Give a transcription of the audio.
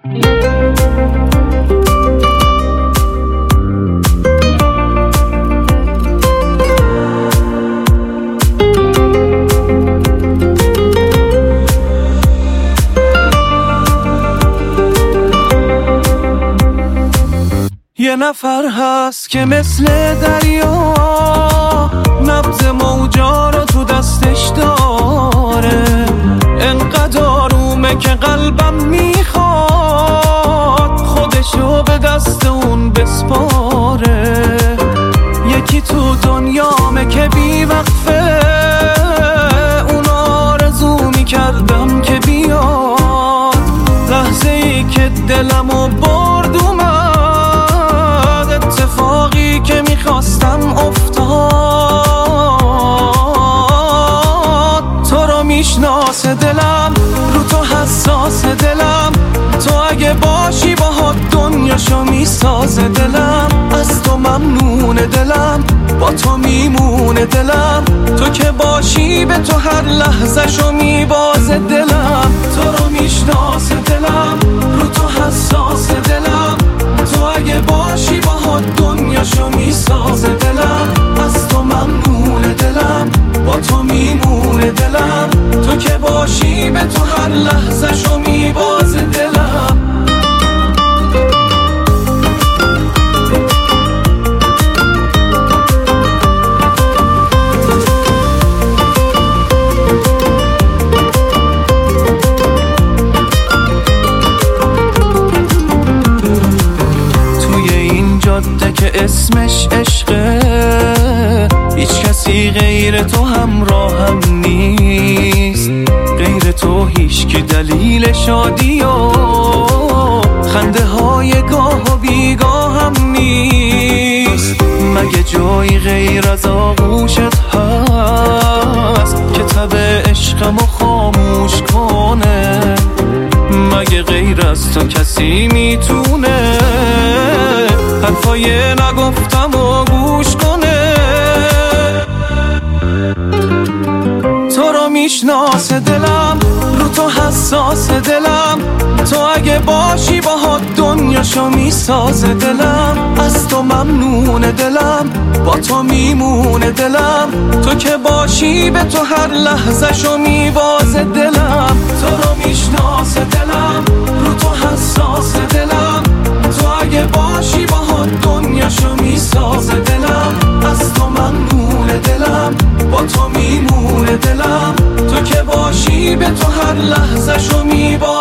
یه نفر هست که مثل دریا نبض موجا رو تو دستش داره، انقدر آرومه که قلبم میخواد خودشو به دست اون بسپاره. یکی تو دنیامه که بی وقفه، اون آرزو میکردم که بیاد، لحظه ای که دلمو برد اومد، اتفاقی که میخواستم افتاد. تو رو میشناسه دلم، رو تو حساس دلم، تو اگه باشی باهات دنیاشو میسازه دلم. از تو ممنونه دلم، با تو میمونه دلم، تو که باشی به تو هر لحظه‌شو میبازه دلم. تو رو میشناسه دلم، رو تو حساس دلم، تو اگه باشی باهات دنیاشو میسازه دلم. از تو ممنونه دلم، با تو میمونه دلم، تو که باشی به تو هر لحظه‌شو میبازه دلم. که اسمش عشقه، هیچ کسی غیر تو همراهم نیست، غیر تو هیچکی دلیل شادی و خنده های گاه و بیگاه هم نیست. مگه جایی غیر از آغوشت هست که تب عشقمو خاموش کنه؟ مگه غیر از تو کسی میتونه حرفای نگفتم و گوش کنه؟ تو رو میشناسه دلم، رو تو حساس دلم، تو اگه باشی باهات دنیاشو میسازه دلم. از تو ممنونه دلم، با تو میمونه دلم، تو که باشی به تو هر لحظه‌شو میبازه دلم. تو رو میشناسه دلم، رو تو حساس دلم، تو اگه باشی باهات دنیاشو میسازه دلم. از تو ممنونه دلم، با تو میمونه دلم، تو که باشی به تو هر لحظه‌شو میبازه